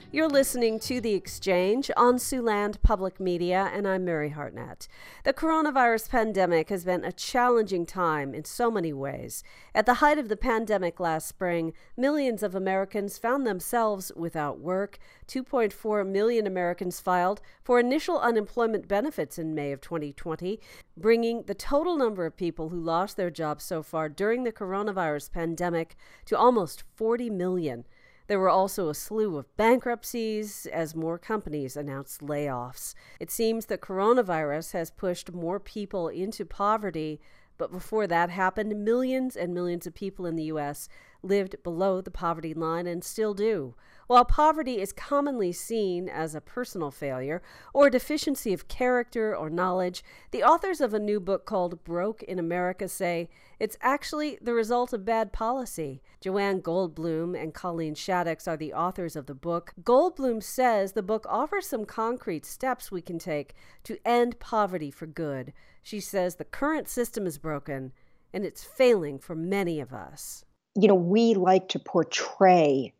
You're listening to The Exchange on Siouxland Public Media, and I'm Mary Hartnett. The coronavirus pandemic has been a challenging time in so many ways. At the height of the pandemic last spring, millions of Americans found themselves without work. 2.4 million Americans filed for initial unemployment benefits in May of 2020, bringing the total number of people who lost their jobs so far during the coronavirus pandemic to almost 40 million. There were also a slew of bankruptcies as more companies announced layoffs. It seems that coronavirus has pushed more people into poverty, but before that happened, millions and millions of people in the U.S. lived below the poverty line and still do. While poverty is commonly seen as a personal failure or a deficiency of character or knowledge, the authors of a new book called Broke in America say it's actually the result of bad policy. Joanne Goldblum and Colleen Shaddix are the authors of the book. Goldblum says the book offers some concrete steps we can take to end poverty for good. She says the current system is broken and it's failing for many of us. We like to portray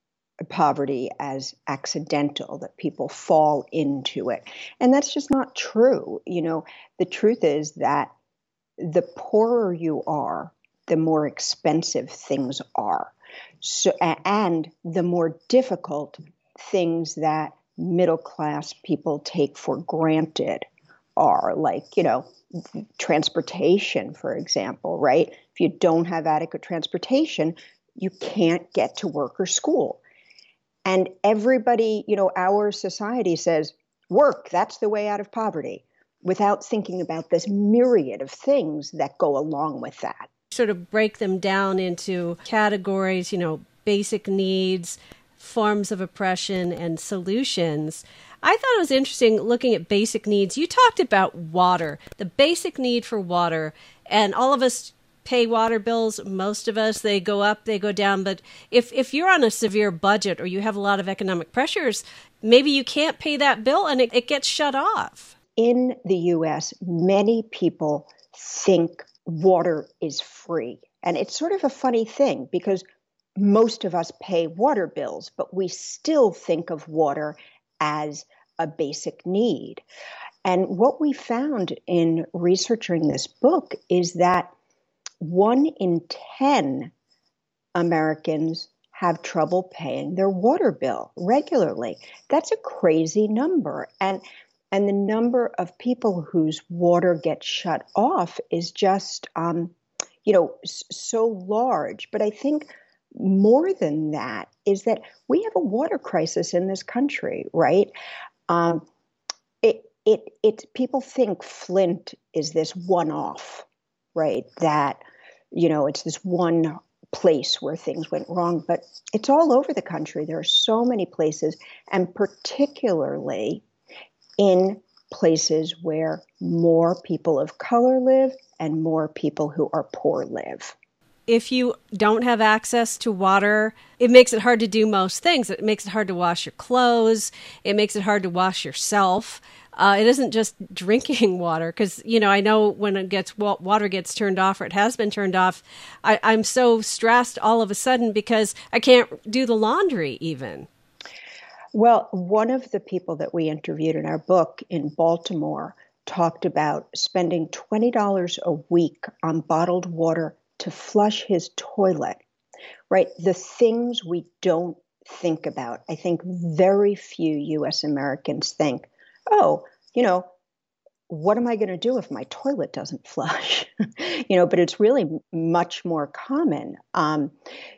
poverty as accidental, that people fall into it. And that's just not true. The truth is that the poorer you are, the more expensive things are. So, and the more difficult things that middle class people take for granted are, like, transportation, for example, right? If you don't have adequate transportation, you can't get to work or school. And everybody, our society says, work, that's the way out of poverty, without thinking about this myriad of things that go along with that. Sort of break them down into categories, basic needs, forms of oppression, and solutions. I thought it was interesting looking at basic needs. You talked about water, the basic need for water, and all of us pay water bills. Most of us, they go up, they go down. But if you're on a severe budget or you have a lot of economic pressures, maybe you can't pay that bill and it gets shut off. In the U.S., many people think water is free. And it's sort of a funny thing because most of us pay water bills, but we still think of water as a basic need. And what we found in researching this book is that 1 in 10 Americans have trouble paying their water bill regularly. That's a crazy number. And the number of people whose water gets shut off is just, so large. But I think more than that is that we have a water crisis in this country, right? People think Flint is this one-off, right? That, it's this one place where things went wrong, but it's all over the country. There are so many places, and particularly in places where more people of color live and more people who are poor live. If you don't have access to water, it makes it hard to do most things. It makes it hard to wash your clothes. It makes it hard to wash yourself. It isn't just drinking water, because, I know when water gets turned off, or it has been turned off, I'm so stressed all of a sudden because I can't do the laundry even. Well, one of the people that we interviewed in our book in Baltimore talked about spending $20 a week on bottled water to flush his toilet, right? The things we don't think about. I think very few U.S. Americans think, what am I going to do if my toilet doesn't flush? But it's really much more common, and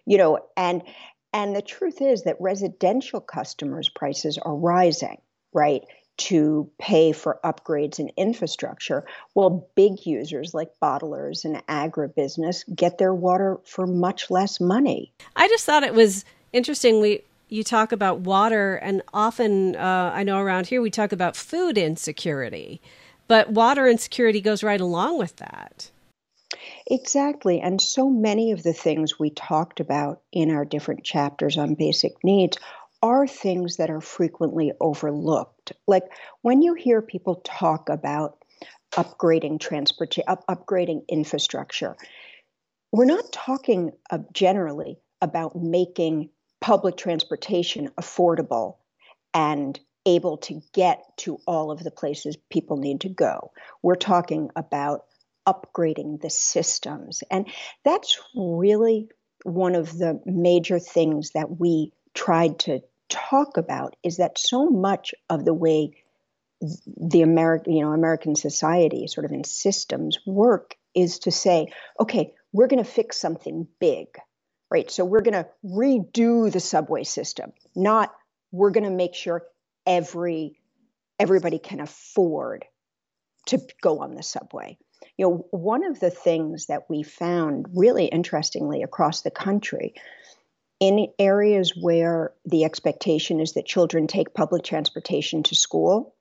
the truth is that residential customers' prices are rising, right, to pay for upgrades in infrastructure, while big users like bottlers and agribusiness get their water for much less money. I just thought it was interesting. You talk about water, and often, I know around here, we talk about food insecurity, but water insecurity goes right along with that. Exactly. And so many of the things we talked about in our different chapters on basic needs are things that are frequently overlooked. Like when you hear people talk about upgrading transportation, upgrading infrastructure, we're not talking generally about making public transportation affordable and able to get to all of the places people need to go. We're talking about upgrading the systems. And that's really one of the major things that we tried to talk about, is that so much of the way the American society sort of in systems work is to say, okay, we're going to fix something big, right? So we're going to redo the subway system, not we're going to make sure everybody can afford to go on the subway. One of the things that we found really interestingly across the country, in areas where the expectation is that children take public transportation to school,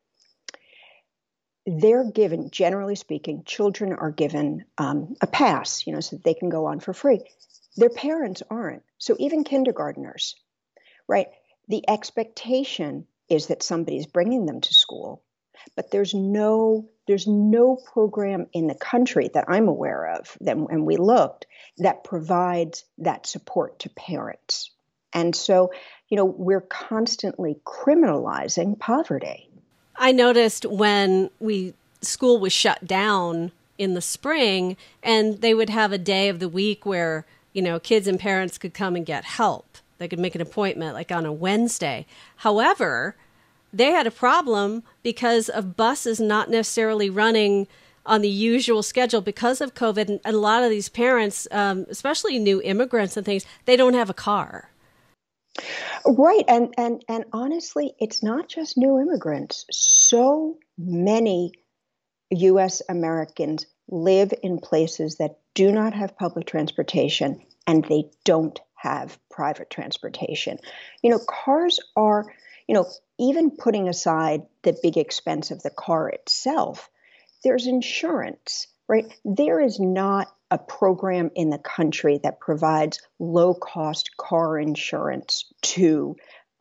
they're given, generally speaking, children are given a pass, so that they can go on for free. Their parents aren't. So even kindergartners, right? The expectation is that somebody's bringing them to school, but there's no program in the country that I'm aware of, and we looked, that provides that support to parents. And so, we're constantly criminalizing poverty. I noticed when school was shut down in the spring, and they would have a day of the week where, kids and parents could come and get help. They could make an appointment like on a Wednesday. However, they had a problem because of buses not necessarily running on the usual schedule because of COVID. And a lot of these parents, especially new immigrants and things, they don't have a car. Right. And honestly, it's not just new immigrants. So many U.S. Americans live in places that do not have public transportation, and they don't have private transportation. Cars are, even putting aside the big expense of the car itself, there's insurance, right? There is not a program in the country that provides low-cost car insurance to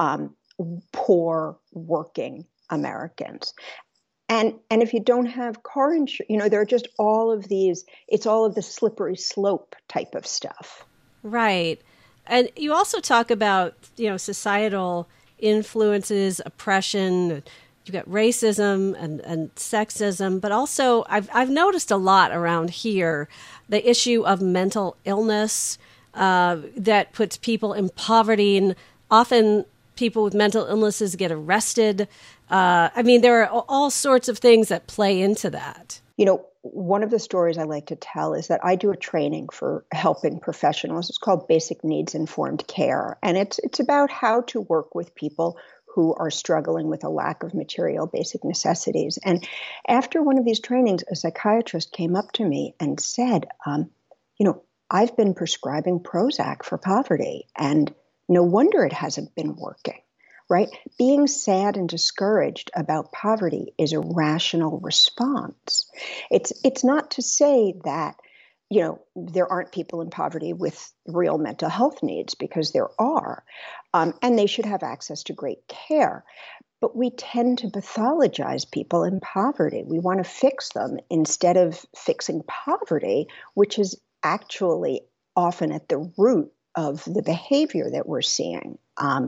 poor working Americans. And if you don't have car insurance, there are just all of these, it's all of the slippery slope type of stuff. Right. And you also talk about, societal influences, oppression. You've got racism and sexism, but also I've noticed a lot around here the issue of mental illness that puts people in poverty, and often people with mental illnesses get arrested. There are all sorts of things that play into that. One of the stories I like to tell is that I do a training for helping professionals. It's called Basic Needs Informed Care. And it's about how to work with people who are struggling with a lack of material basic necessities. And after one of these trainings, a psychiatrist came up to me and said, I've been prescribing Prozac for poverty, and no wonder it hasn't been working. Right? Being sad and discouraged about poverty is a rational response. It's not to say that, there aren't people in poverty with real mental health needs, because there are, and they should have access to great care. But we tend to pathologize people in poverty. We want to fix them instead of fixing poverty, which is actually often at the root of the behavior that we're seeing.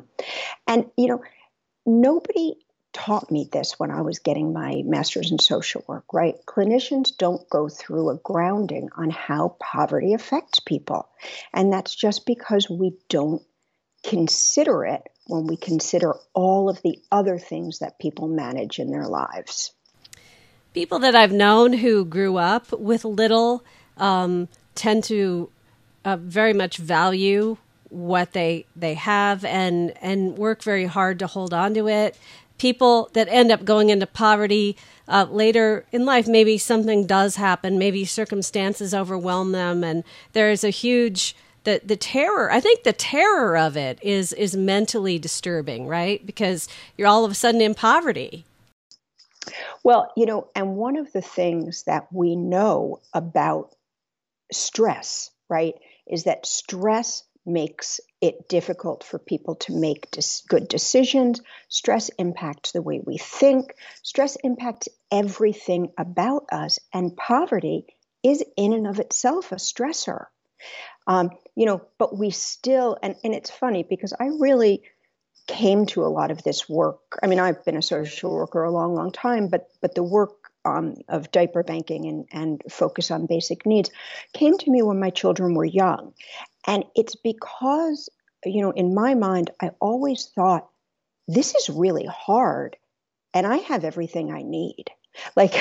Nobody taught me this when I was getting my master's in social work, right? Clinicians don't go through a grounding on how poverty affects people. And that's just because we don't consider it when we consider all of the other things that people manage in their lives. People that I've known who grew up with little tend to very much value what they have and work very hard to hold on to it. People that end up going into poverty later in life, maybe something does happen, maybe circumstances overwhelm them, and there is a huge the terror. I think the terror of it is mentally disturbing, right? Because you're all of a sudden in poverty. Well, and one of the things that we know about stress, right, is that stress makes it difficult for people to make good decisions. Stress impacts the way we think. Stress impacts everything about us. And poverty is in and of itself a stressor. But we still, and it's funny because I really came to a lot of this work. I mean, I've been a social worker a long, long time, but the work of diaper banking and focus on basic needs came to me when my children were young. And it's because, in my mind, I always thought, this is really hard and I have everything I need. Like,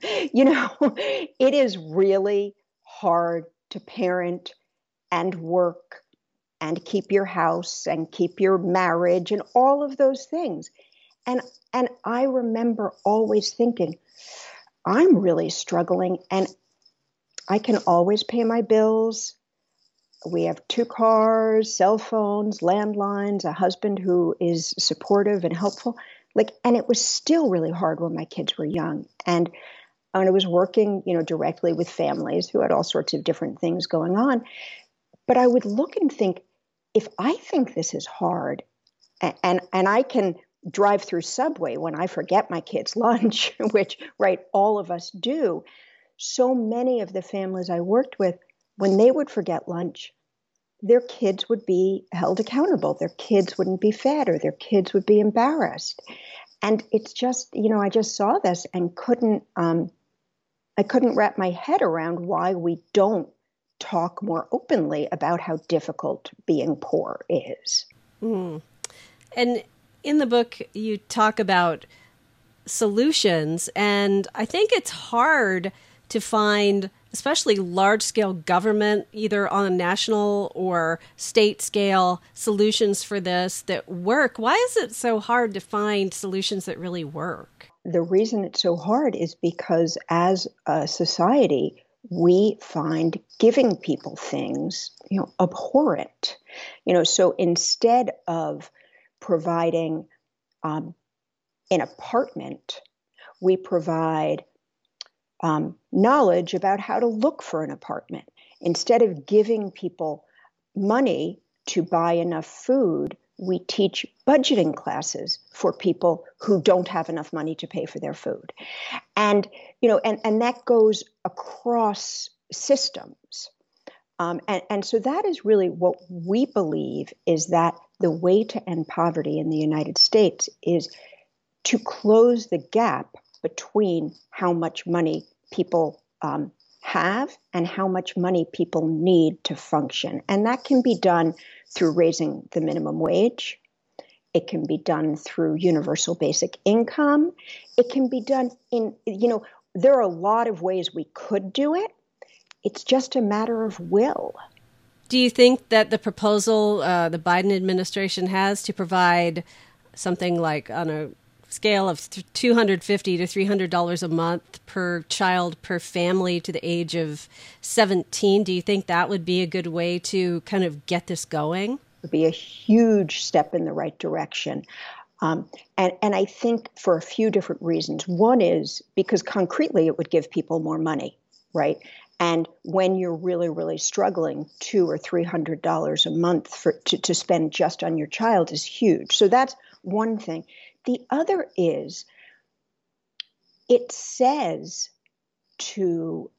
it is really hard to parent and work and keep your house and keep your marriage and all of those things. And I remember always thinking, I'm really struggling and I can always pay my bills. We have 2 cars, cell phones, landlines, a husband who is supportive and helpful. And it was still really hard when my kids were young. And when I was working, directly with families who had all sorts of different things going on. But I would look and think, if I think this is hard, and I can drive through Subway when I forget my kids' lunch, which, right, all of us do. So many of the families I worked with, when they would forget lunch, their kids would be held accountable. Their kids wouldn't be fed or their kids would be embarrassed. And it's just, I just saw this and I couldn't wrap my head around why we don't talk more openly about how difficult being poor is. Mm. And in the book, you talk about solutions, and I think it's hard to find, especially large-scale government, either on a national or state scale, solutions for this that work. Why is it so hard to find solutions that really work? The reason it's so hard is because as a society, we find giving people things, abhorrent. So instead of providing an apartment, we provide knowledge about how to look for an apartment. Instead of giving people money to buy enough food, we teach budgeting classes for people who don't have enough money to pay for their food. And, and that goes across systems. And so that is really what we believe is that the way to end poverty in the United States is to close the gap between how much money people have and how much money people need to function. And that can be done through raising the minimum wage. It can be done through universal basic income. It can be done in, there are a lot of ways we could do it. It's just a matter of will. Do you think that the proposal the Biden administration has to provide something like on a scale of $250 to $300 a month per child per family to the age of 17, do you think that would be a good way to kind of get this going? It would be a huge step in the right direction. And I think for a few different reasons. One is because concretely it would give people more money, right? And when you're really, really struggling, $200 or $300 a month to spend just on your child is huge. So that's one thing. The other is it says to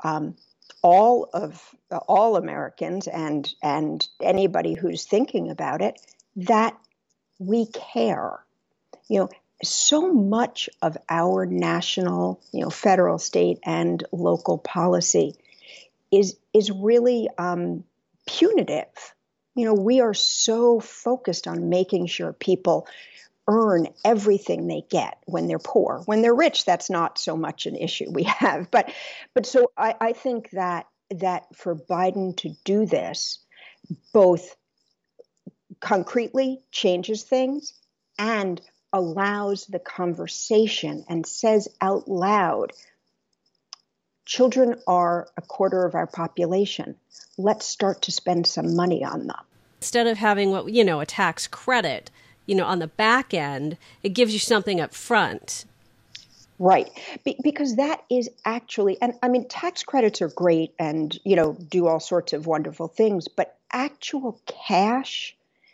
all Americans and anybody who's thinking about it that we care. So much of our national, federal, state, and local policy is really punitive. We are so focused on making sure people earn everything they get when they're poor. When they're rich, that's not so much an issue we have. But so I think that for Biden to do this, both concretely changes things and allows the conversation and says out loud, children are a quarter of our population. Let's start to spend some money on them. Instead of having a tax credit, on the back end, it gives you something up front. Right. Because that is actually, and I mean, tax credits are great and, do all sorts of wonderful things, but actual cash,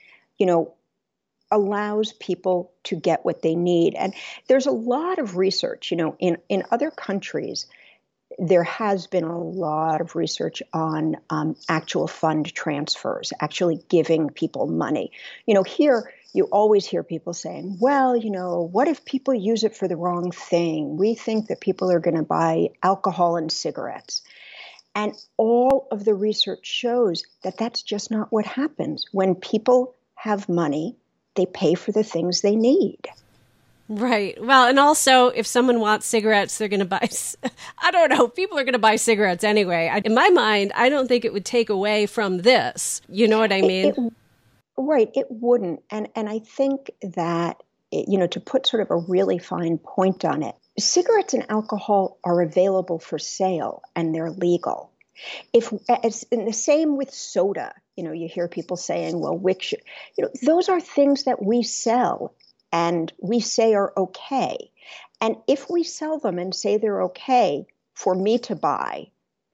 allows people to get what they need. And there's a lot of research, in other countries, there has been a lot of research on actual fund transfers, actually giving people money. Here you always hear people saying, well, what if people use it for the wrong thing? We think that people are going to buy alcohol and cigarettes. And all of the research shows that that's just not what happens. When people have money, they pay for the things they need. Right. Well, and also, if someone wants cigarettes, they're going to buy, I don't know, people are going to buy cigarettes anyway. In my mind, I don't think it would take away from this. You know what I mean? Right. It wouldn't. And I think that, to put sort of a really fine point on it, cigarettes and alcohol are available for sale and they're legal. It's in the same with soda, you hear people saying, well, those are things that we sell and we say are okay. And if we sell them and say they're okay for me to buy,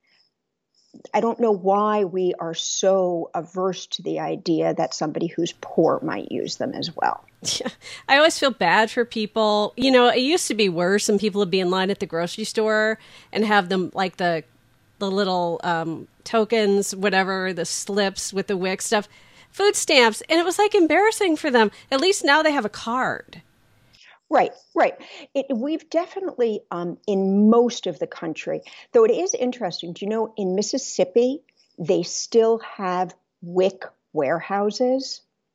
I don't know why we are so averse to the idea that somebody who's poor might use them as well. Yeah. I always feel bad for people. It used to be worse, and people would be in line at the grocery store and have them like the little tokens, whatever, the slips with the WIC stuff, food stamps, and it was like embarrassing for them. At least now they have a card. Right. We've definitely, in most of the country, though it is interesting, in Mississippi, they still have WIC warehouses.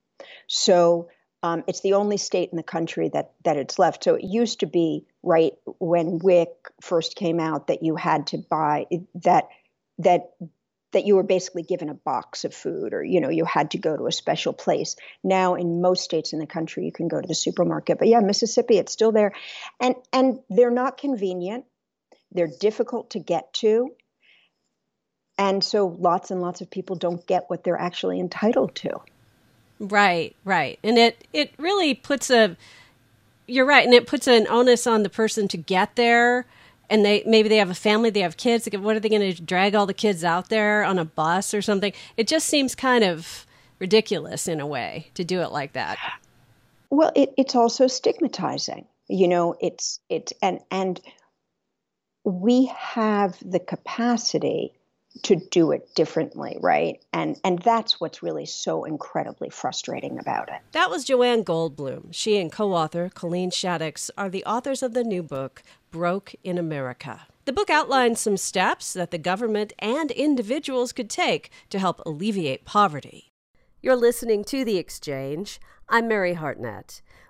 So it's the only state in the country that it's left. So it used to be, right, when WIC first came out, that you had to buy that you were basically given a box of food, or, you had to go to a special place. Now, in most states in the country, you can go to the supermarket. But yeah, Mississippi, it's still there. And they're not convenient. They're difficult to get to. And so lots and lots of people don't get what they're actually entitled to. Right. And it really puts you're right, and it puts an onus on the person to get there. And maybe they have a family, they have kids. What are they going to drag all the kids out there on a bus or something? It just seems kind of ridiculous in a way to do it like that. Well, it's also stigmatizing. And we have the capacity to do it differently, right? And that's what's really so incredibly frustrating about it. That was Joanne Goldblum. She and co-author Colleen Shaddox are the authors of the new book, Broke in America. The book outlines some steps that the government and individuals could take to help alleviate poverty. You're listening to The Exchange. I'm Mary Hartnett.